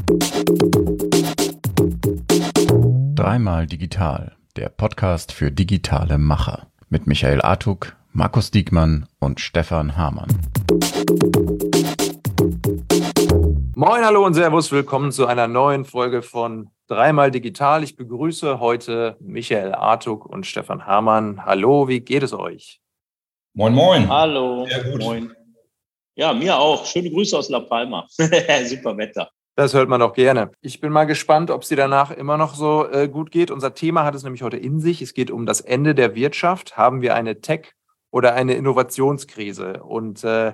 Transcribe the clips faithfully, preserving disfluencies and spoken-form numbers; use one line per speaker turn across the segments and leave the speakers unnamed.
Dreimal digital, der Podcast für digitale Macher mit Michael Artuk, Markus Diekmann und Stefan Hamann.
Moin, hallo und servus, willkommen zu einer neuen Folge von Dreimal digital. Ich begrüße heute Michael Artuk und Stefan Hamann. Hallo, wie geht es euch?
Moin, moin.
Hallo.
Sehr gut.
Moin. Ja, mir auch. Schöne Grüße aus La Palma. Super Wetter.
Das hört man doch gerne. Ich bin mal gespannt, ob es dir danach immer noch so äh, gut geht. Unser Thema hat es nämlich heute in sich. Es geht um das Ende der Wirtschaft. Haben wir eine Tech- oder eine Innovationskrise? Und äh,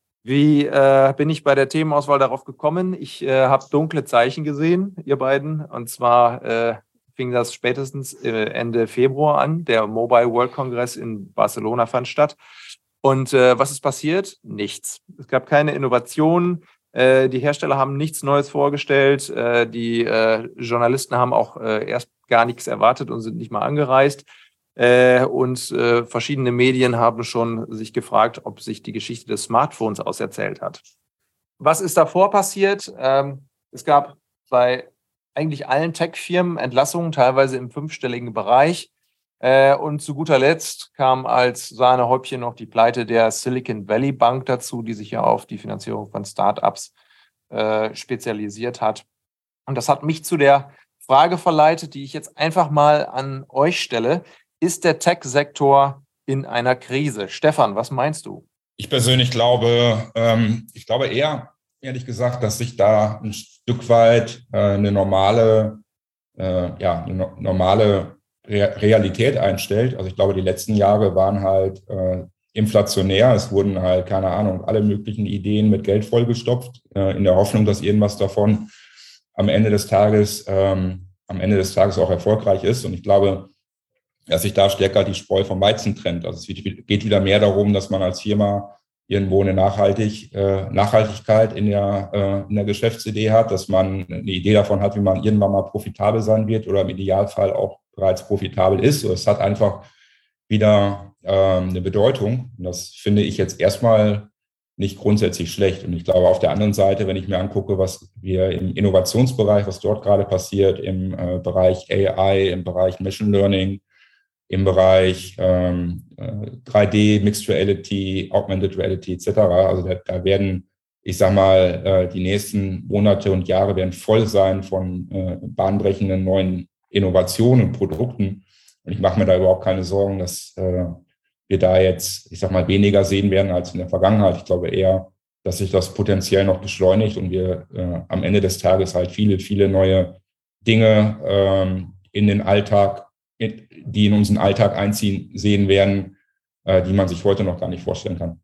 wie äh, bin ich bei der Themenauswahl darauf gekommen? Ich äh, habe dunkle Zeichen gesehen, ihr beiden. Und zwar äh, fing das spätestens äh, Ende Februar an. Der Mobile World Congress in Barcelona fand statt. Und äh, was ist passiert? Nichts. Es gab keine Innovationen. Äh, die Hersteller haben nichts Neues vorgestellt. Äh, die äh, Journalisten haben auch äh, erst gar nichts erwartet und sind nicht mal angereist. Äh, und äh, verschiedene Medien haben schon sich gefragt, ob sich die Geschichte des Smartphones auserzählt hat. Was ist davor passiert? Ähm, es gab bei eigentlich allen Tech-Firmen Entlassungen, teilweise im fünfstelligen Bereich. Äh, und zu guter Letzt kam als Sahnehäubchen noch die Pleite der Silicon Valley Bank dazu, die sich ja auf die Finanzierung von Startups äh, spezialisiert hat. Und das hat mich zu der Frage verleitet, die ich jetzt einfach mal an euch stelle. Ist der Tech-Sektor in einer Krise? Stefan, was meinst du?
Ich persönlich glaube, ähm, ich glaube eher, ehrlich gesagt, dass sich da ein Stück weit äh, eine normale, äh, ja, eine no- normale Re- Realität einstellt. Also ich glaube, die letzten Jahre waren halt äh, inflationär. Es wurden halt, keine Ahnung, alle möglichen Ideen mit Geld vollgestopft, äh, in der Hoffnung, dass irgendwas davon am Ende des Tages, ähm, am Ende des Tages auch erfolgreich ist. Und ich glaube, dass sich da stärker die Spreu vom Weizen trennt. Also es geht wieder mehr darum, dass man als Firma irgendwo eine Nachhaltig, äh, Nachhaltigkeit in der, äh, in der Geschäftsidee hat, dass man eine Idee davon hat, wie man irgendwann mal profitabel sein wird oder im Idealfall auch bereits profitabel ist. So, es hat einfach wieder ähm, eine Bedeutung. Und das finde ich jetzt erstmal nicht grundsätzlich schlecht. Und ich glaube, auf der anderen Seite, wenn ich mir angucke, was wir im Innovationsbereich, was dort gerade passiert, im äh, Bereich A I, im Bereich Machine Learning, im Bereich ähm, drei D, Mixed Reality, Augmented Reality et cetera. Also da, da werden, ich sag mal, äh, die nächsten Monate und Jahre werden voll sein von äh, bahnbrechenden neuen Innovationen und Produkten. Und ich mache mir da überhaupt keine Sorgen, dass äh, wir da jetzt, ich sag mal, weniger sehen werden als in der Vergangenheit. Ich glaube eher, dass sich das potenziell noch beschleunigt und wir äh, am Ende des Tages halt viele, viele neue Dinge ähm, in den Alltag die in unseren Alltag einziehen sehen werden, äh, die man sich heute noch gar nicht vorstellen kann.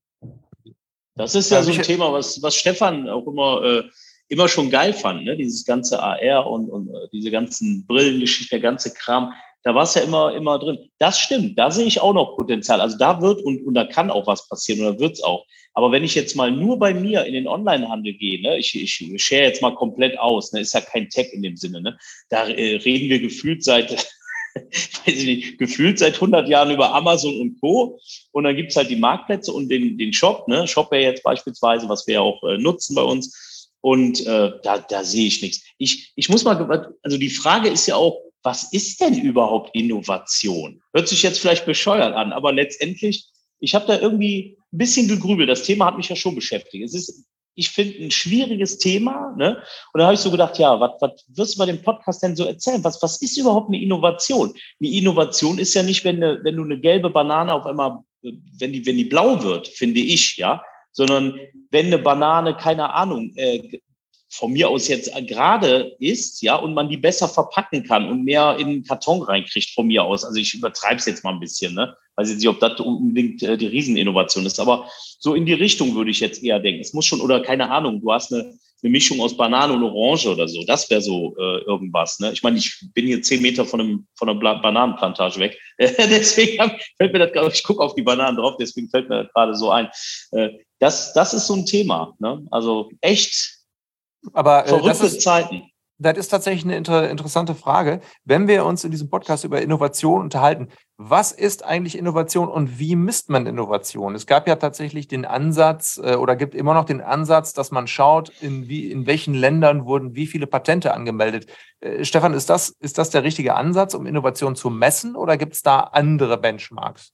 Das ist ja so ein Thema, was, was Stefan auch immer, äh, immer schon geil fand, ne? Dieses ganze A R und, und äh, diese ganzen Brillengeschichten, der ganze Kram. Da war es ja immer, immer drin. Das stimmt, da sehe ich auch noch Potenzial. Also da wird und, und da kann auch was passieren oder wird es auch. Aber wenn ich jetzt mal nur bei mir in den Onlinehandel gehe, ne, ich, ich share jetzt mal komplett aus, ne, ist ja kein Tech in dem Sinne, ne? Da äh, reden wir gefühlt seit weiß ich nicht, gefühlt seit hundert Jahren über Amazon und Co. Und dann gibt's halt die Marktplätze und den, den Shop, ne? Shopware jetzt beispielsweise, was wir ja auch äh, nutzen bei uns. Und äh, da, da sehe ich nichts. Ich, ich muss mal, also die Frage ist ja auch, was ist denn überhaupt Innovation? Hört sich jetzt vielleicht bescheuert an, aber letztendlich, ich habe da irgendwie ein bisschen gegrübelt. Das Thema hat mich ja schon beschäftigt. Es ist, ich finde, ein schwieriges Thema, ne? Und da habe ich so gedacht, ja, was, was wirst du bei dem Podcast denn so erzählen? Was, was ist überhaupt eine Innovation? Eine Innovation ist ja nicht, wenn, eine, wenn du eine gelbe Banane auf einmal, wenn die, wenn die blau wird, finde ich, ja, sondern wenn eine Banane, keine Ahnung, äh, von mir aus jetzt gerade ist, ja, und man die besser verpacken kann und mehr in den Karton reinkriegt von mir aus. Also ich übertreibe es jetzt mal ein bisschen, ne? Weiß jetzt nicht, ob das unbedingt äh, die Rieseninnovation ist, aber so in die Richtung würde ich jetzt eher denken. Es muss schon, oder keine Ahnung, du hast eine, eine Mischung aus Banane und Orange oder so. Das wäre so äh, irgendwas, ne? Ich meine, ich bin hier zehn Meter von einem von einer Bananenplantage weg. deswegen hab, fällt mir das, ich gucke auf die Bananen drauf, deswegen fällt mir das gerade so ein. Äh, das, das ist so ein Thema, ne? Also echt
Aber äh,
verrückte
das ist,
Zeiten.
das ist tatsächlich eine inter- interessante Frage. Wenn wir uns in diesem Podcast über Innovation unterhalten, was ist eigentlich Innovation und wie misst man Innovation? Es gab ja tatsächlich den Ansatz äh, oder gibt immer noch den Ansatz, dass man schaut, in, wie, in welchen Ländern wurden wie viele Patente angemeldet. Äh, Stefan, ist das, ist das der richtige Ansatz, um Innovation zu messen, oder gibt es da andere Benchmarks?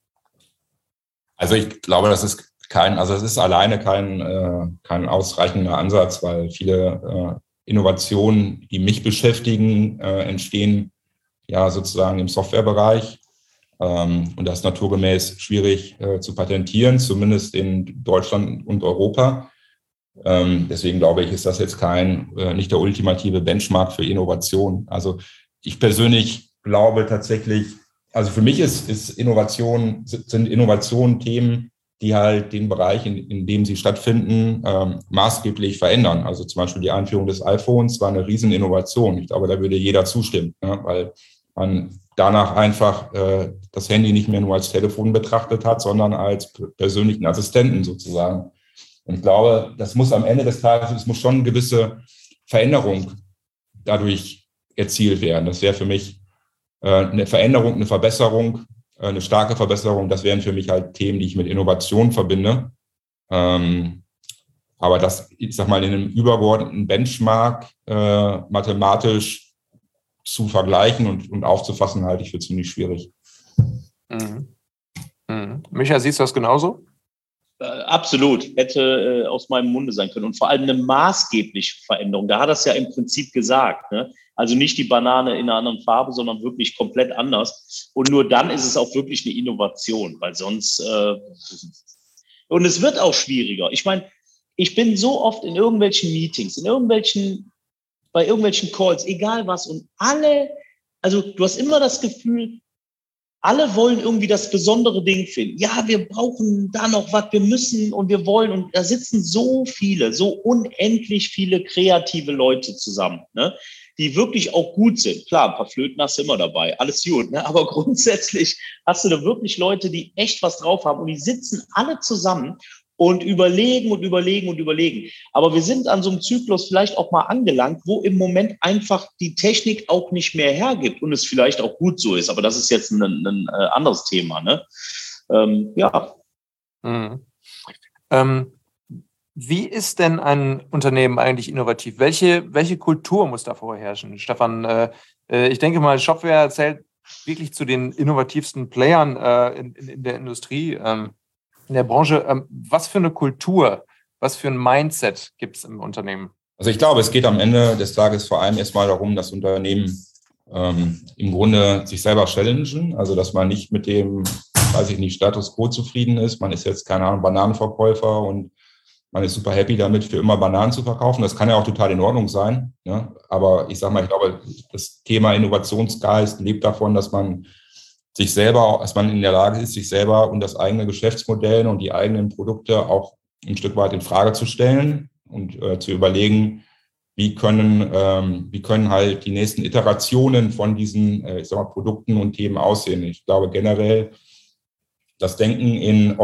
Also ich glaube, das ist kein, also es ist alleine kein, äh, kein ausreichender Ansatz, weil viele äh, Innovationen, die mich beschäftigen, äh, entstehen ja sozusagen im Softwarebereich. Ähm, und das ist naturgemäß schwierig äh, zu patentieren, zumindest in Deutschland und Europa. Ähm, deswegen glaube ich, ist das jetzt kein, äh, nicht der ultimative Benchmark für Innovation. Also ich persönlich glaube tatsächlich, also für mich ist, ist Innovation, sind Innovationen Themen, die halt den Bereich, in, in dem sie stattfinden, ähm, maßgeblich verändern. Also zum Beispiel die Einführung des iPhones war eine Rieseninnovation. Ich glaube, da würde jeder zustimmen, ne? Weil man danach einfach äh, das Handy nicht mehr nur als Telefon betrachtet hat, sondern als persönlichen Assistenten sozusagen. Und ich glaube, das muss am Ende des Tages, es muss schon eine gewisse Veränderung dadurch erzielt werden. Das wäre für mich äh, eine Veränderung, eine Verbesserung, äh, eine starke Verbesserung. Das wären für mich halt Themen, die ich mit Innovation verbinde. Ähm, aber das, ich sag mal, in einem übergeordneten Benchmark äh, mathematisch zu vergleichen und, und aufzufassen, halte ich für ziemlich schwierig.
Mhm. Mhm. Micha, siehst du das genauso?
Äh, absolut, hätte äh, aus meinem Munde sein können. Und vor allem eine maßgebliche Veränderung. Da hat er es ja im Prinzip gesagt, ne? Also nicht die Banane in einer anderen Farbe, sondern wirklich komplett anders. Und nur dann ist es auch wirklich eine Innovation, weil sonst... Äh, und es wird auch schwieriger. Ich meine, ich bin so oft in irgendwelchen Meetings, in irgendwelchen, bei irgendwelchen Calls, egal was, und alle, also du hast immer das Gefühl, alle wollen irgendwie das besondere Ding finden. Ja, wir brauchen da noch was, wir müssen und wir wollen. Und da sitzen so viele, so unendlich viele kreative Leute zusammen, ne, die wirklich auch gut sind. Klar, ein paar Flöten hast du immer dabei, alles gut. Ne? Aber grundsätzlich hast du da wirklich Leute, die echt was drauf haben. Und die sitzen alle zusammen und überlegen und überlegen und überlegen. Aber wir sind an so einem Zyklus vielleicht auch mal angelangt, wo im Moment einfach die Technik auch nicht mehr hergibt und es vielleicht auch gut so ist. Aber das ist jetzt ein, ein äh, anderes Thema, ne? Ähm, ja.
Mhm. Ähm, wie ist denn ein Unternehmen eigentlich innovativ? Welche, welche Kultur muss da vorherrschen? Stefan, äh, ich denke mal, Shopware zählt wirklich zu den innovativsten Playern äh, in, in, in der Industrie. Ähm, in der Branche, ähm, was für eine Kultur, was für ein Mindset gibt es im Unternehmen?
Also ich glaube, es geht am Ende des Tages vor allem erstmal darum, dass Unternehmen ähm, im Grunde sich selber challengen, also dass man nicht mit dem, weiß ich nicht, Status quo zufrieden ist. Man ist jetzt, keine Ahnung, Bananenverkäufer und man ist super happy damit, für immer Bananen zu verkaufen. Das kann ja auch total in Ordnung sein. Ne? Aber ich sage mal, ich glaube, das Thema Innovationsgeist lebt davon, dass man sich selber, dass man in der Lage ist, sich selber und das eigene Geschäftsmodell und die eigenen Produkte auch ein Stück weit in Frage zu stellen und äh, zu überlegen, wie können, ähm, wie können halt die nächsten Iterationen von diesen äh, ich sag mal, Produkten und Themen aussehen. Ich glaube generell, das Denken in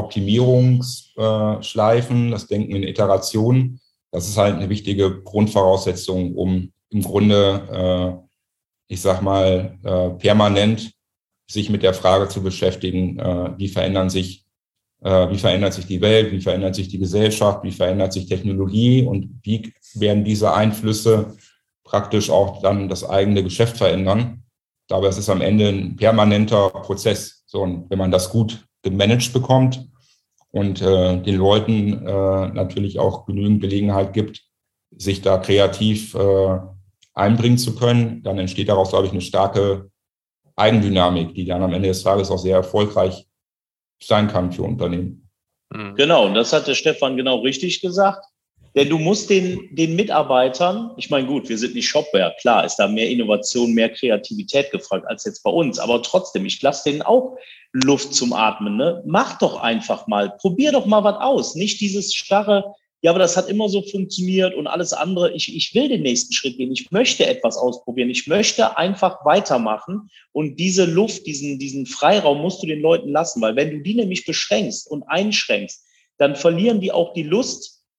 Optimierungsschleifen, äh, das Denken in Iterationen, das ist halt eine wichtige Grundvoraussetzung, um im Grunde, äh, ich sag mal, äh, permanent sich mit der Frage zu beschäftigen, äh, wie verändern sich, äh, wie verändert sich die Welt, wie verändert sich die Gesellschaft, wie verändert sich Technologie und wie werden diese Einflüsse praktisch auch dann das eigene Geschäft verändern. Ich glaube, es ist am Ende ein permanenter Prozess. So, und wenn man das gut gemanagt bekommt und äh, den Leuten äh, natürlich auch genügend Gelegenheit gibt, sich da kreativ äh, einbringen zu können, dann entsteht daraus, glaube ich, eine starke Eigendynamik, die dann am Ende des Tages auch sehr erfolgreich sein kann für Unternehmen.
Genau, und das hat der Stefan genau richtig gesagt. Denn du musst den, den Mitarbeitern, ich meine, gut, wir sind nicht Shopware, klar, ist da mehr Innovation, mehr Kreativität gefragt als jetzt bei uns. Aber trotzdem, ich lasse denen auch Luft zum Atmen. Ne? Mach doch einfach mal, probier doch mal was aus. Nicht dieses starre, ja, aber das hat immer so funktioniert und alles andere. Ich, ich will den nächsten Schritt gehen. Ich möchte etwas ausprobieren. Ich möchte einfach weitermachen. Und diese Luft, diesen, diesen Freiraum musst du den Leuten lassen. Weil wenn du die nämlich beschränkst und einschränkst, dann verlieren die auch die Lust,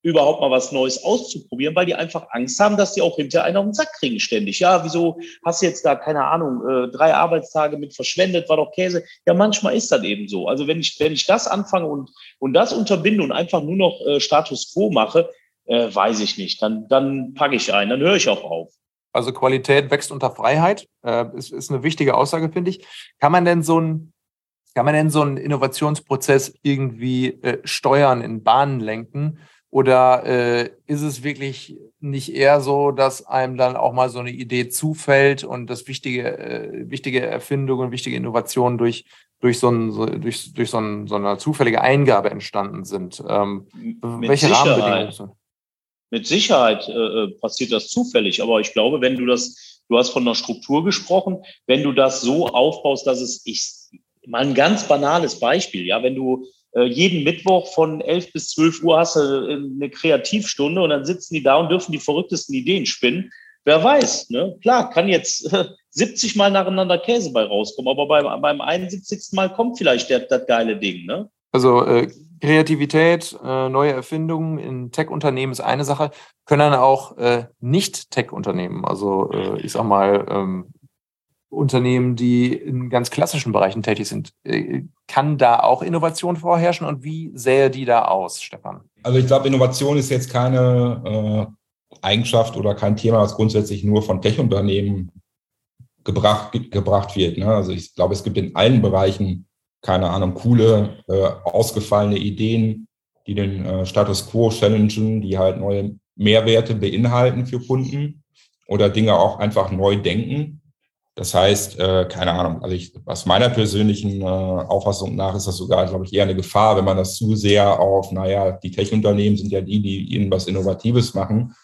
überhaupt mal was Neues auszuprobieren, weil die einfach Angst haben, dass die auch hinterher einen auf den Sack kriegen ständig. Ja, wieso hast du jetzt da, keine Ahnung, äh, drei Arbeitstage mit verschwendet, war doch Käse. Ja, manchmal ist das eben so. Also wenn ich, wenn ich das anfange und, und das unterbinde und einfach nur noch äh, Status Quo mache, äh, weiß ich nicht. Dann, dann packe ich ein, dann höre ich auch auf.
Also Qualität wächst unter Freiheit, äh, ist, ist eine wichtige Aussage, finde ich. Kann man denn so ein Kann man denn so einen Innovationsprozess irgendwie äh, steuern, in Bahnen lenken? Oder äh, ist es wirklich nicht eher so, dass einem dann auch mal so eine Idee zufällt und das wichtige, äh, wichtige Erfindungen, wichtige Innovationen durch, durch, so, ein, so, durch, durch so, ein, so eine zufällige Eingabe entstanden sind? Ähm,
Mit
welche
Sicherheit.
Rahmenbedingungen sind?
Mit Sicherheit äh, passiert das zufällig, aber ich glaube, wenn du das, du hast von einer Struktur gesprochen, wenn du das so aufbaust, dass es, ich, mal ein ganz banales Beispiel, ja, wenn du äh, jeden Mittwoch von elf bis zwölf Uhr hast du eine Kreativstunde und dann sitzen die da und dürfen die verrücktesten Ideen spinnen. Wer weiß, ne? Klar, kann jetzt äh, siebzig Mal nacheinander Käse bei rauskommen, aber beim, beim einundsiebzigsten Mal kommt vielleicht der, das geile Ding, ne?
Also äh, Kreativität, äh, neue Erfindungen in Tech-Unternehmen ist eine Sache, können dann auch äh, Nicht-Tech-Unternehmen, also äh, ich sag mal ähm, Unternehmen, die in ganz klassischen Bereichen tätig sind. Äh, kann da auch Innovation vorherrschen und wie sähe die da aus, Stefan?
Also ich glaube, Innovation ist jetzt keine äh, Eigenschaft oder kein Thema, das grundsätzlich nur von Tech-Unternehmen gebracht, gebracht wird. Ne? Also ich glaube, es gibt in allen Bereichen, keine Ahnung, coole, äh, ausgefallene Ideen, die den äh, Status Quo challengen, die halt neue Mehrwerte beinhalten für Kunden oder Dinge auch einfach neu denken. Das heißt, äh, keine Ahnung, also ich, aus meiner persönlichen äh, Auffassung nach ist das sogar, glaube ich, eher eine Gefahr, wenn man das zu sehr auf, naja, die Tech-Unternehmen sind ja die, die ihnen was Innovatives machen,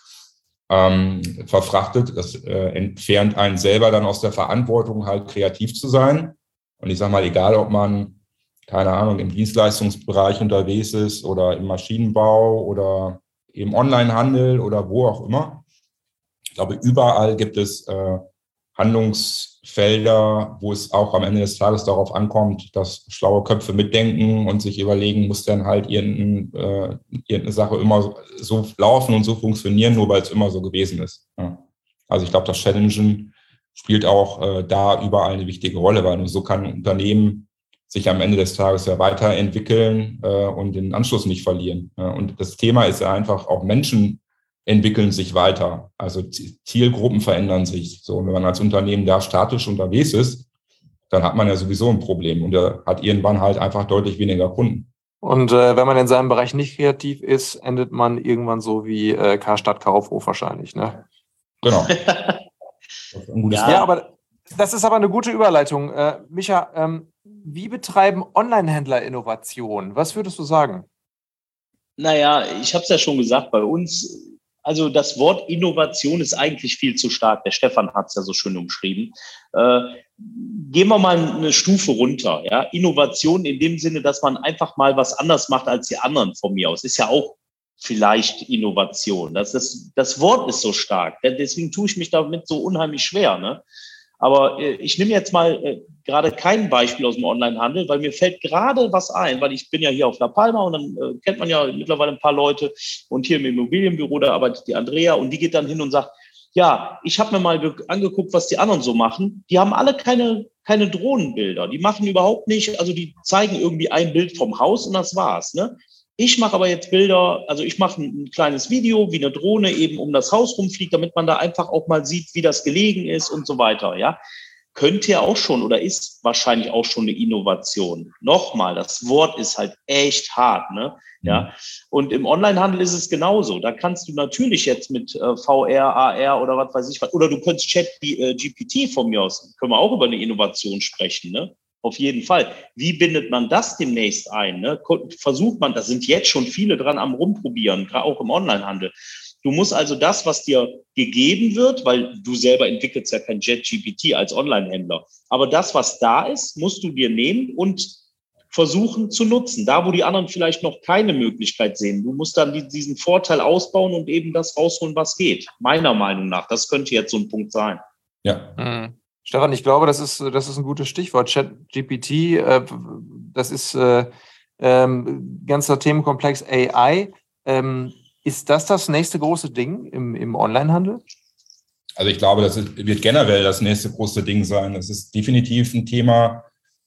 ähm, verfrachtet. Das äh, entfernt einen selber dann aus der Verantwortung, halt kreativ zu sein. Und ich sage mal, egal, ob man, keine Ahnung, im Dienstleistungsbereich unterwegs ist oder im Maschinenbau oder im Onlinehandel oder wo auch immer. Ich glaube, überall gibt es äh, Handlungsfelder, wo es auch am Ende des Tages darauf ankommt, dass schlaue Köpfe mitdenken und sich überlegen, muss dann halt irgendeine, äh, irgendeine Sache immer so laufen und so funktionieren, nur weil es immer so gewesen ist. Ja. Also ich glaube, das Challengen spielt auch äh, da überall eine wichtige Rolle, weil nur so kann ein Unternehmen sich am Ende des Tages ja weiterentwickeln äh, und den Anschluss nicht verlieren. Ja. Und das Thema ist ja einfach, auch Menschen entwickeln sich weiter. Also Zielgruppen verändern sich. So, wenn man als Unternehmen da statisch unterwegs ist, dann hat man ja sowieso ein Problem und er hat irgendwann halt einfach deutlich weniger Kunden.
Und äh, wenn man in seinem Bereich nicht kreativ ist, endet man irgendwann so wie äh, Karstadt Kaufhof wahrscheinlich, ne?
Genau. Ja.
ja, aber das ist aber eine gute Überleitung. Äh, Micha, ähm, wie betreiben Online-Händler Innovation? Was würdest du sagen?
Naja, ich habe es ja schon gesagt, bei uns, also das Wort Innovation ist eigentlich viel zu stark. Der Stefan hat es ja so schön umschrieben. Äh, gehen wir mal eine Stufe runter. Ja? Innovation in dem Sinne, dass man einfach mal was anders macht als die anderen von mir aus, ist ja auch vielleicht Innovation. Das, das, das Wort ist so stark. Deswegen tue ich mich damit so unheimlich schwer. Ne? Aber äh, ich nehme jetzt mal äh, gerade kein Beispiel aus dem Onlinehandel, weil mir fällt gerade was ein, weil ich bin ja hier auf La Palma und dann äh, kennt man ja mittlerweile ein paar Leute und hier im Immobilienbüro, da arbeitet die Andrea und die geht dann hin und sagt, ja, ich habe mir mal angeguckt, was die anderen so machen. Die haben alle keine, keine Drohnenbilder. Die machen überhaupt nicht, also die zeigen irgendwie ein Bild vom Haus und das war's. Ne? Ich mache aber jetzt Bilder, also ich mache ein, ein kleines Video, wie eine Drohne eben um das Haus rumfliegt, damit man da einfach auch mal sieht, wie das gelegen ist und so weiter. Ja, könnte ja auch schon oder ist wahrscheinlich auch schon eine Innovation. Nochmal, das Wort ist halt echt hart, ne? Ja. Und im Onlinehandel ist es genauso. Da kannst du natürlich jetzt mit äh, V R, A R oder was weiß ich was, oder du könntest Chat äh, G P T von mir aus, können wir auch über eine Innovation sprechen, ne? Auf jeden Fall. Wie bindet man das demnächst ein? Ne? Versucht man, da sind jetzt schon viele dran am Rumprobieren, gerade auch im Onlinehandel. Du musst also das, was dir gegeben wird, weil du selber entwickelst ja kein Chat G P T als Onlinehändler, aber das, was da ist, musst du dir nehmen und versuchen zu nutzen. Da, wo die anderen vielleicht noch keine Möglichkeit sehen. Du musst dann die, diesen Vorteil ausbauen und eben das rausholen, was geht. Meiner Meinung nach. Das könnte jetzt so ein Punkt sein.
Ja.
Mhm. Stefan, ich glaube, das ist, das ist ein gutes Stichwort. Chat G P T, äh, das ist äh, ähm, ganzer Themenkomplex A I. Ähm, Ist das das nächste große Ding im, im Onlinehandel?
Also ich glaube, das ist, wird generell das nächste große Ding sein. Das ist definitiv ein Thema,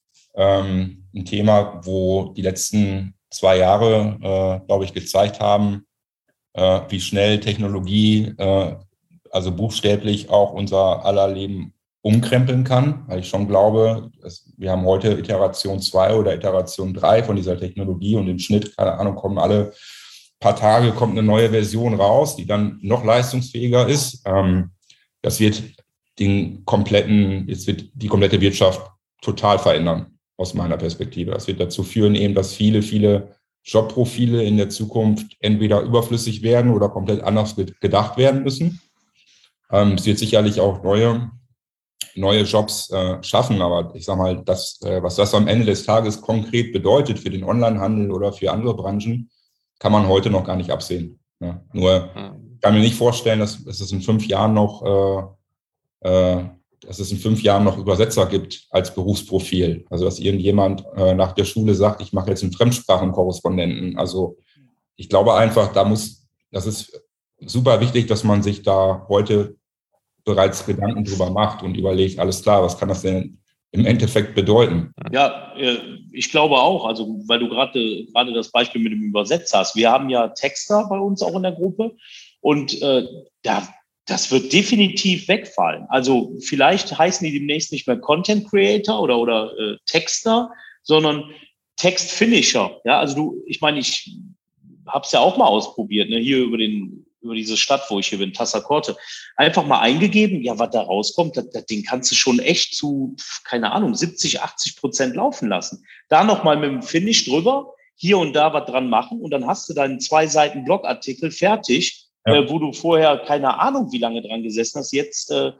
ähm, ein Thema, wo die letzten zwei Jahre, äh, glaube ich, gezeigt haben, äh, wie schnell Technologie, äh, also buchstäblich auch unser aller Leben umkrempeln kann. Weil ich schon glaube, dass wir haben heute Iteration zwei oder Iteration drei von dieser Technologie und im Schnitt, keine Ahnung, kommen alle paar Tage kommt eine neue Version raus, die dann noch leistungsfähiger ist. Ähm, das wird den kompletten, jetzt wird die komplette Wirtschaft total verändern, aus meiner Perspektive. Das wird dazu führen, eben, dass viele, viele Jobprofile in der Zukunft entweder überflüssig werden oder komplett anders gedacht werden müssen. Ähm, es wird sicherlich auch neue, neue Jobs äh, schaffen, aber ich sage mal, das, äh, was das am Ende des Tages konkret bedeutet für den Onlinehandel oder für andere Branchen, kann man heute noch gar nicht absehen. Ja, nur ich kann mir nicht vorstellen, dass, dass es in fünf Jahren noch, äh, äh, dass es in fünf Jahren noch Übersetzer gibt als Berufsprofil. Also dass irgendjemand äh, nach der Schule sagt, ich mache jetzt einen Fremdsprachenkorrespondenten. Also ich glaube einfach, da muss, das ist super wichtig, dass man sich da heute bereits Gedanken drüber macht und überlegt, alles klar, was kann das denn im Endeffekt bedeuten?
Ja, ich glaube auch, also weil du gerade gerade das Beispiel mit dem Übersetzer hast. Wir haben ja Texter bei uns auch in der Gruppe und äh, da, das wird definitiv wegfallen. Also vielleicht heißen die demnächst nicht mehr Content Creator oder, oder äh, Texter, sondern Textfinisher. Ja, also du, ich meine, ich habe es ja auch mal ausprobiert, ne, hier über den über diese Stadt, wo ich hier bin, Tassakorte, einfach mal eingegeben, ja, was da rauskommt, das, das Ding kannst du schon echt zu, keine Ahnung, siebzig, achtzig Prozent laufen lassen. Da nochmal mit dem Finish drüber, hier und da was dran machen und dann hast du deinen zwei Seiten Blogartikel fertig, ja. äh, wo du vorher keine Ahnung, wie lange dran gesessen hast, jetzt äh,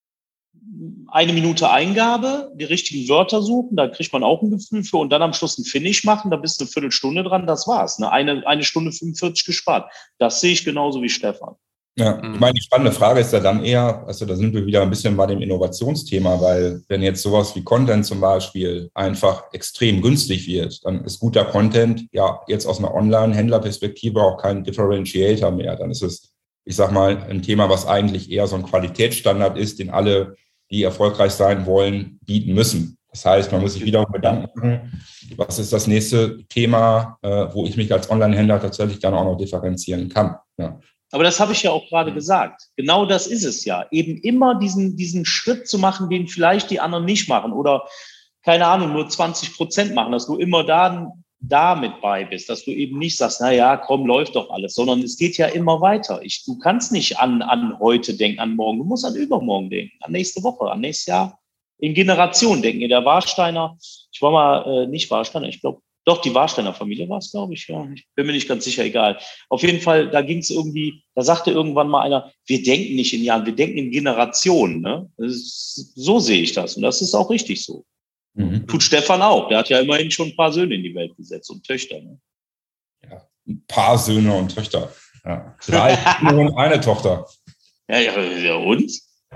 eine Minute Eingabe, die richtigen Wörter suchen, da kriegt man auch ein Gefühl für und dann am Schluss ein Finish machen, da bist du eine Viertelstunde dran, das war's. Ne? Eine, eine Stunde fünfundvierzig gespart. Das sehe ich genauso wie Stefan.
Ja, ich meine, die spannende Frage ist ja dann eher, also da sind wir wieder ein bisschen bei dem Innovationsthema, weil wenn jetzt sowas wie Content zum Beispiel einfach extrem günstig wird, dann ist guter Content ja jetzt aus einer Online-Händlerperspektive auch kein Differentiator mehr. Dann ist es, ich sag mal, ein Thema, was eigentlich eher so ein Qualitätsstandard ist, den alle, die erfolgreich sein wollen, bieten müssen. Das heißt, man muss sich wieder Gedanken machen, was ist das nächste Thema, wo ich mich als Online-Händler tatsächlich dann auch noch differenzieren kann. Ja.
Aber das habe ich ja auch gerade gesagt. Genau das ist es ja. Eben immer diesen, diesen Schritt zu machen, den vielleicht die anderen nicht machen oder, keine Ahnung, nur zwanzig Prozent machen, dass du immer da, da mit bei bist, dass du eben nicht sagst, na ja, komm, läuft doch alles, sondern es geht ja immer weiter. Ich, du kannst nicht an, an heute denken, an morgen. Du musst an übermorgen denken, an nächste Woche, an nächstes Jahr. In Generationen denken. Der Warsteiner, ich war mal äh, nicht Warsteiner, ich glaube, doch, die Warsteiner Familie war es, glaube ich. Ja, ich bin mir nicht ganz sicher, egal. Auf jeden Fall, da ging es irgendwie, da sagte irgendwann mal einer, wir denken nicht in Jahren, wir denken in Generationen. Ne? Das ist, so sehe ich das. Und das ist auch richtig so. Mhm. Tut Stefan auch. Der hat ja immerhin schon ein paar Söhne in die Welt gesetzt und Töchter. Ne?
Ja, ein paar Söhne und Töchter. Ja. Drei Söhne und eine Tochter.
Ja, ja, ja, und?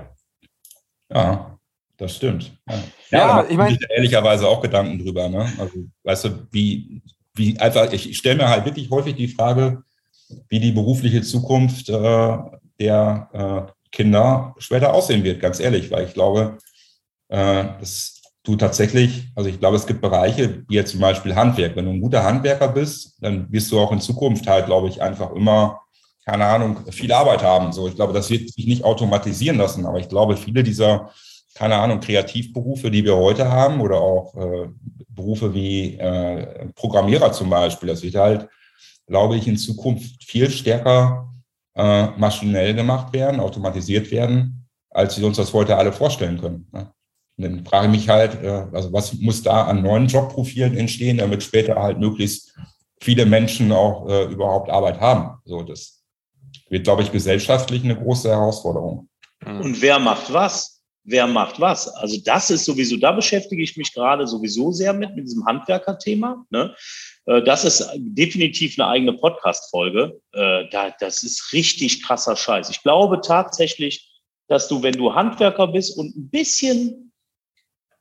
Ja. Das stimmt. Ja,
ja,
ja
ich meine,
ehrlicherweise auch Gedanken drüber. Ne? Also, weißt du, wie, wie einfach, ich stelle mir halt wirklich häufig die Frage, wie die berufliche Zukunft äh, der äh, Kinder später aussehen wird, ganz ehrlich, weil ich glaube, äh, dass du tatsächlich, also ich glaube, es gibt Bereiche, wie jetzt zum Beispiel Handwerk. Wenn du ein guter Handwerker bist, dann wirst du auch in Zukunft halt, glaube ich, einfach immer, keine Ahnung, viel Arbeit haben. So, ich glaube, das wird sich nicht automatisieren lassen, aber ich glaube, viele dieser keine Ahnung, Kreativberufe, die wir heute haben oder auch äh, Berufe wie äh, Programmierer zum Beispiel, das wird halt, glaube ich, in Zukunft viel stärker äh, maschinell gemacht werden, automatisiert werden, als wir uns das heute alle vorstellen können. Ne? Und dann frage ich mich halt, äh, also was muss da an neuen Jobprofilen entstehen, damit später halt möglichst viele Menschen auch äh, überhaupt Arbeit haben. So, das wird, glaube ich, gesellschaftlich eine große Herausforderung.
Und wer macht was? Wer macht was? Also das ist sowieso, da beschäftige ich mich gerade sowieso sehr mit, mit diesem Handwerker-Thema. Ne? Das ist definitiv eine eigene Podcast-Folge. Das ist richtig krasser Scheiß. Ich glaube tatsächlich, dass du, wenn du Handwerker bist und ein bisschen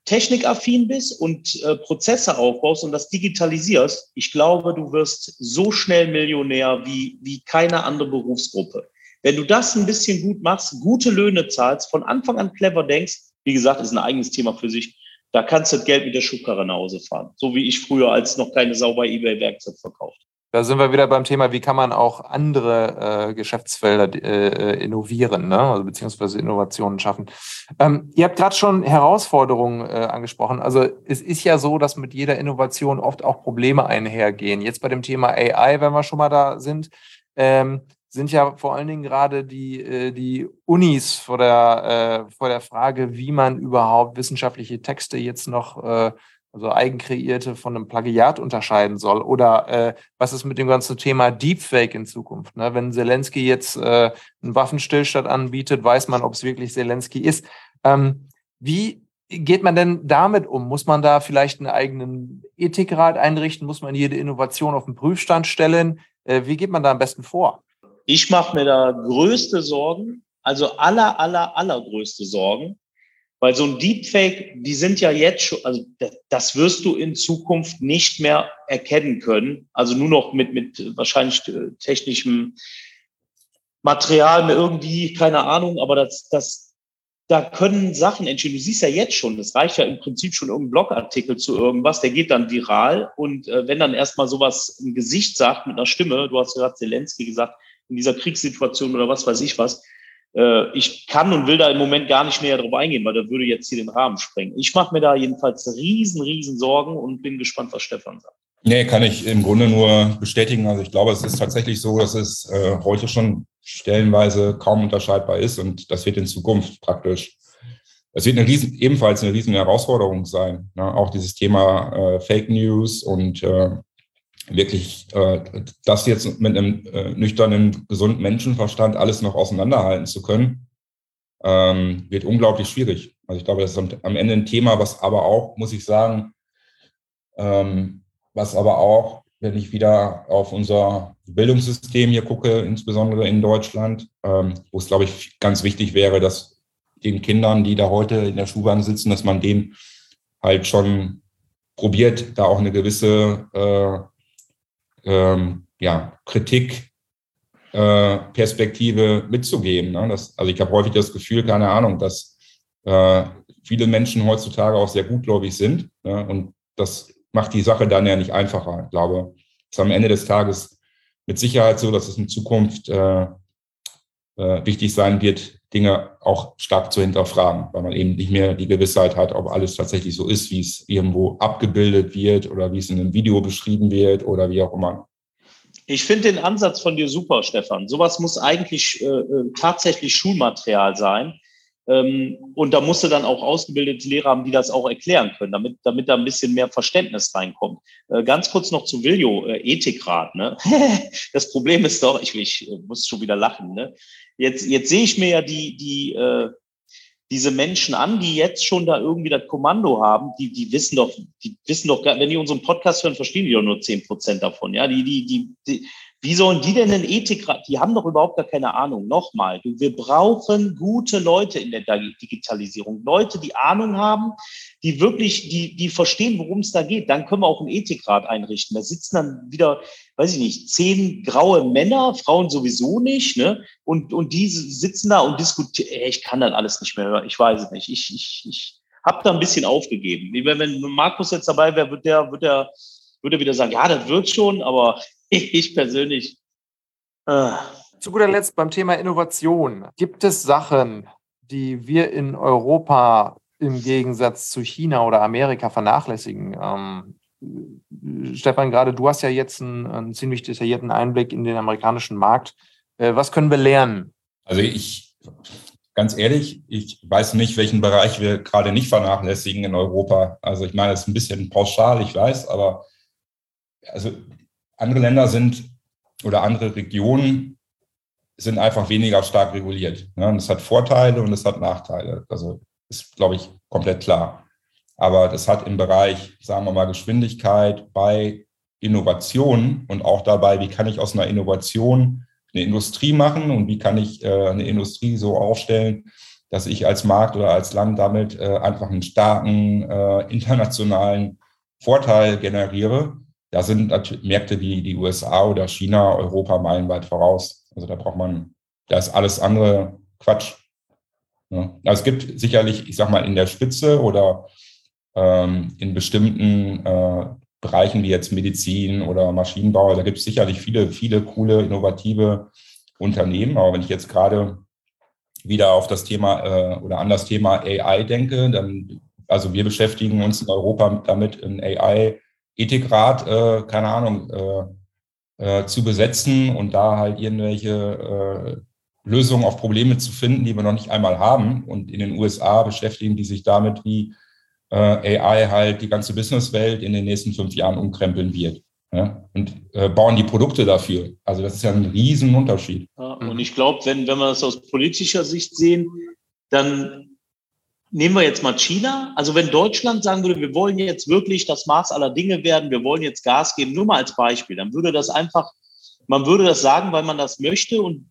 technikaffin bist und äh, Prozesse aufbaust und das digitalisierst, ich glaube, du wirst so schnell Millionär wie, wie keine andere Berufsgruppe. Wenn du das ein bisschen gut machst, gute Löhne zahlst, von Anfang an clever denkst, wie gesagt, ist ein eigenes Thema für sich, da kannst du das Geld mit der Schubkarre nach Hause fahren. So wie ich früher, als noch keine Sau bei eBay Werkzeug verkauft.
Da sind wir wieder beim Thema, wie kann man auch andere äh, Geschäftsfelder äh, innovieren, ne? Also beziehungsweise Innovationen schaffen. Ähm, ihr habt gerade schon Herausforderungen äh, angesprochen. Also es ist ja so, dass mit jeder Innovation oft auch Probleme einhergehen. Jetzt bei dem Thema A I, wenn wir schon mal da sind, ähm, sind ja vor allen Dingen gerade die, äh, die Unis vor der, äh, vor der Frage, wie man überhaupt wissenschaftliche Texte jetzt noch äh, also eigenkreierte von einem Plagiat unterscheiden soll. Oder äh, was ist mit dem ganzen Thema Deepfake in Zukunft? Ne? Wenn Zelensky jetzt äh, einen Waffenstillstand anbietet, weiß man, ob es wirklich Zelensky ist. Ähm, wie geht man denn damit um? Muss man da vielleicht einen eigenen Ethikrat einrichten? Muss man jede Innovation auf den Prüfstand stellen? Äh, wie geht man da am besten vor?
Ich mache mir da größte Sorgen, also aller, aller, allergrößte Sorgen. Weil so ein Deepfake, die sind ja jetzt schon, also das wirst du in Zukunft nicht mehr erkennen können. Also nur noch mit, mit wahrscheinlich technischem Material, irgendwie, keine Ahnung, aber das, das, da können Sachen entstehen. Du siehst ja jetzt schon, das reicht ja im Prinzip schon irgendein Blogartikel zu irgendwas, der geht dann viral. Und äh, wenn dann erstmal sowas ein Gesicht sagt mit einer Stimme, du hast ja gerade Zelensky gesagt, in dieser Kriegssituation oder was weiß ich was, ich kann und will da im Moment gar nicht näher drauf eingehen, weil da würde jetzt hier den Rahmen sprengen. Ich mache mir da jedenfalls riesen, riesen Sorgen und bin gespannt, was Stefan sagt.
Nee, kann ich im Grunde nur bestätigen. Also ich glaube, es ist tatsächlich so, dass es äh, heute schon stellenweise kaum unterscheidbar ist und das wird in Zukunft praktisch, es wird eine riesen, ebenfalls eine riesen Herausforderung sein. Ne? Auch dieses Thema äh, Fake News und äh, wirklich äh, das jetzt mit einem äh, nüchternen, gesunden Menschenverstand alles noch auseinanderhalten zu können, ähm, wird unglaublich schwierig. Also ich glaube, das ist am, am Ende ein Thema, was aber auch, muss ich sagen, ähm, was aber auch, wenn ich wieder auf unser Bildungssystem hier gucke, insbesondere in Deutschland, ähm, wo es, glaube ich, ganz wichtig wäre, dass den Kindern, die da heute in der Schulbahn sitzen, dass man denen halt schon probiert, da auch eine gewisse äh, Ähm, ja, Kritik, äh, Perspektive mitzugeben. Ne? Das, also ich habe häufig das Gefühl, keine Ahnung, dass äh, viele Menschen heutzutage auch sehr gutgläubig sind. Ne? Und das macht die Sache dann ja nicht einfacher. Ich glaube, es ist am Ende des Tages mit Sicherheit so, dass es in Zukunft äh, äh, wichtig sein wird, Dinge auch stark zu hinterfragen, weil man eben nicht mehr die Gewissheit hat, ob alles tatsächlich so ist, wie es irgendwo abgebildet wird oder wie es in einem Video beschrieben wird oder wie auch immer.
Ich finde den Ansatz von dir super, Stefan. Sowas muss eigentlich äh, tatsächlich Schulmaterial sein. Ähm, und da musst du dann auch ausgebildete Lehrer haben, die das auch erklären können, damit, damit da ein bisschen mehr Verständnis reinkommt. Äh, ganz kurz noch zu Viljo, äh, Ethikrat. Ne? Das Problem ist doch, ich, ich muss schon wieder lachen, ne? Jetzt, jetzt sehe ich mir ja die, die, äh, diese Menschen an, die jetzt schon da irgendwie das Kommando haben, die, die wissen doch, die wissen doch, wenn die unseren Podcast hören, verstehen die doch nur zehn Prozent davon. Ja, die, die, die, die, wie sollen die denn einen Ethikrat? Die haben doch überhaupt gar keine Ahnung. Nochmal, wir brauchen gute Leute in der Digitalisierung. Leute, die Ahnung haben, die wirklich, die, die verstehen, worum es da geht. Dann können wir auch einen Ethikrat einrichten. Da sitzen dann wieder, weiß ich nicht, zehn graue Männer, Frauen sowieso nicht, ne? Und, und die sitzen da und diskutieren. Ich kann das alles nicht mehr hören. Ich weiß es nicht. Ich, ich, ich habe da ein bisschen aufgegeben. Wenn Markus jetzt dabei wäre, wird der, wird der, würde wieder sagen, ja, das wird schon, aber ich persönlich.
Äh. Zu guter Letzt beim Thema Innovation. Gibt es Sachen, die wir in Europa im Gegensatz zu China oder Amerika vernachlässigen? Ähm, Stefan, gerade du hast ja jetzt einen, einen ziemlich detaillierten Einblick in den amerikanischen Markt. Äh, was können wir lernen?
Also ich, ganz ehrlich, ich weiß nicht, welchen Bereich wir gerade nicht vernachlässigen in Europa. Also ich meine, das ist ein bisschen pauschal, ich weiß, aber also andere Länder sind oder andere Regionen sind einfach weniger stark reguliert. Ne? Das hat Vorteile und es hat Nachteile. Also ist, glaube ich, komplett klar. Aber das hat im Bereich, sagen wir mal, Geschwindigkeit bei Innovation und auch dabei, wie kann ich aus einer Innovation eine Industrie machen und wie kann ich äh, eine Industrie so aufstellen, dass ich als Markt oder als Land damit äh, einfach einen starken äh, internationalen Vorteil generiere. Da sind natürlich Märkte wie die U S A oder China, Europa meilenweit voraus. Also da braucht man, da ist alles andere Quatsch. Ja. Also es gibt sicherlich, ich sag mal, in der Spitze oder ähm, in bestimmten äh, Bereichen wie jetzt Medizin oder Maschinenbau, da gibt es sicherlich viele, viele coole, innovative Unternehmen. Aber wenn ich jetzt gerade wieder auf das Thema äh, oder an das Thema A I denke, dann, also wir beschäftigen uns in Europa damit, ein A I-Ethikrat, äh, keine Ahnung, äh, äh, zu besetzen und da halt irgendwelche äh, Lösungen auf Probleme zu finden, die wir noch nicht einmal haben. Und in den U S A beschäftigen die sich damit, wie äh, A I halt die ganze Businesswelt in den nächsten fünf Jahren umkrempeln wird. Ja? Und äh, bauen die Produkte dafür. Also das ist ja ein Riesenunterschied.
Ja, und ich glaube, wenn, wenn wir das aus politischer Sicht sehen, dann nehmen wir jetzt mal China. Also wenn Deutschland sagen würde, wir wollen jetzt wirklich das Maß aller Dinge werden, wir wollen jetzt Gas geben, nur mal als Beispiel, dann würde das einfach, man würde das sagen, weil man das möchte und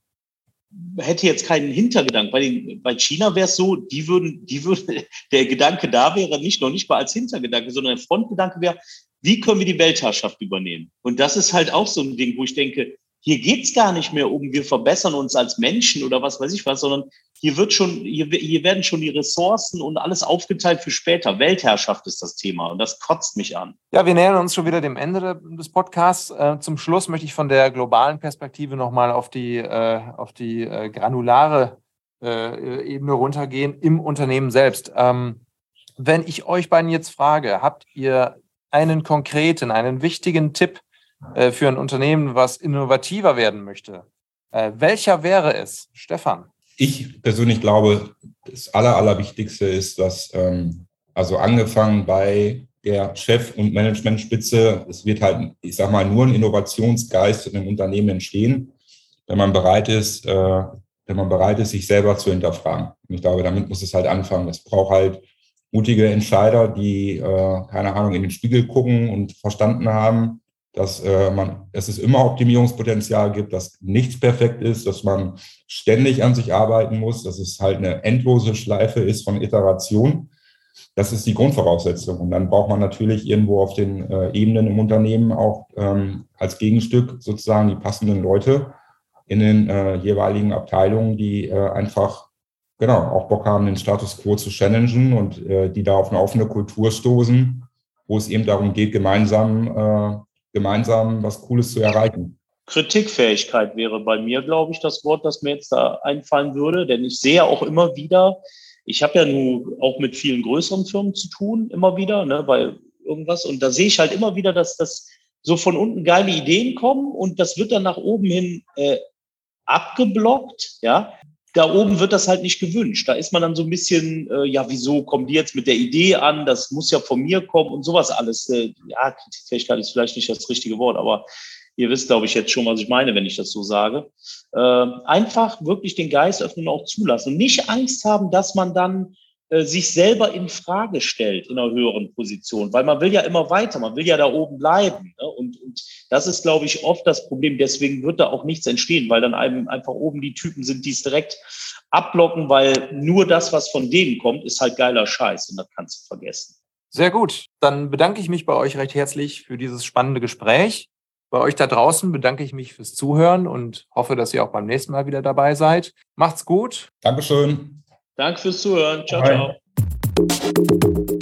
hätte jetzt keinen Hintergedanken. Bei, den, bei China wäre es so, die würden, die würden, der Gedanke da wäre nicht noch nicht mal als Hintergedanke, sondern der Frontgedanke wäre, wie können wir die Weltherrschaft übernehmen? Und das ist halt auch so ein Ding, wo ich denke, hier geht's gar nicht mehr um, wir verbessern uns als Menschen oder was weiß ich was, sondern hier wird schon, hier, hier werden schon die Ressourcen und alles aufgeteilt für später. Weltherrschaft ist das Thema und das kotzt mich an.
Ja, wir nähern uns schon wieder dem Ende des Podcasts. Äh, zum Schluss möchte ich von der globalen Perspektive nochmal auf die, äh, auf die äh, granulare äh, Ebene runtergehen im Unternehmen selbst. Ähm, wenn ich euch beiden jetzt frage, habt ihr einen konkreten, einen wichtigen Tipp äh, für ein Unternehmen, was innovativer werden möchte? Äh, welcher wäre es? Stefan?
Ich persönlich glaube, das Aller, Allerwichtigste ist, dass, ähm, also angefangen bei der Chef- und Managementspitze, es wird halt, ich sag mal, nur ein Innovationsgeist in einem Unternehmen entstehen, wenn man bereit ist, äh, wenn man bereit ist, sich selber zu hinterfragen. Und ich glaube, damit muss es halt anfangen. Es braucht halt mutige Entscheider, die, äh, keine Ahnung, in den Spiegel gucken und verstanden haben, dass, äh, man, dass es immer Optimierungspotenzial gibt, dass nichts perfekt ist, dass man ständig an sich arbeiten muss, dass es halt eine endlose Schleife ist von Iteration. Das ist die Grundvoraussetzung. Und dann braucht man natürlich irgendwo auf den äh, Ebenen im Unternehmen auch ähm, als Gegenstück sozusagen die passenden Leute in den äh, jeweiligen Abteilungen, die äh, einfach genau auch Bock haben, den Status quo zu challengen und äh, die da auf eine offene Kultur stoßen, wo es eben darum geht, gemeinsam äh, gemeinsam was Cooles zu erreichen.
Kritikfähigkeit wäre bei mir, glaube ich, das Wort, das mir jetzt da einfallen würde. Denn ich sehe auch immer wieder, ich habe ja nun auch mit vielen größeren Firmen zu tun, immer wieder, ne, bei irgendwas. Und da sehe ich halt immer wieder, dass das so von unten geile Ideen kommen und das wird dann nach oben hin äh, abgeblockt, ja. Da oben wird das halt nicht gewünscht. Da ist man dann so ein bisschen, äh, ja, wieso kommen die jetzt mit der Idee an? Das muss ja von mir kommen und sowas alles. Äh, ja, Kritikfähigkeit ist vielleicht nicht das richtige Wort, aber ihr wisst, glaube ich, jetzt schon, was ich meine, wenn ich das so sage. Äh, einfach wirklich den Geist öffnen und auch zulassen. Und nicht Angst haben, dass man dann äh, sich selber in Frage stellt in einer höheren Position. Weil man will ja immer weiter, man will ja da oben bleiben. Ne? Und, und das ist, glaube ich, oft das Problem. Deswegen wird da auch nichts entstehen, weil dann einem einfach oben die Typen sind, die es direkt abblocken, weil nur das, was von denen kommt, ist halt geiler Scheiß und das kannst du vergessen.
Sehr gut. Dann bedanke ich mich bei euch recht herzlich für dieses spannende Gespräch. Bei euch da draußen bedanke ich mich fürs Zuhören und hoffe, dass ihr auch beim nächsten Mal wieder dabei seid. Macht's gut.
Dankeschön.
Danke fürs Zuhören. Ciao, ciao.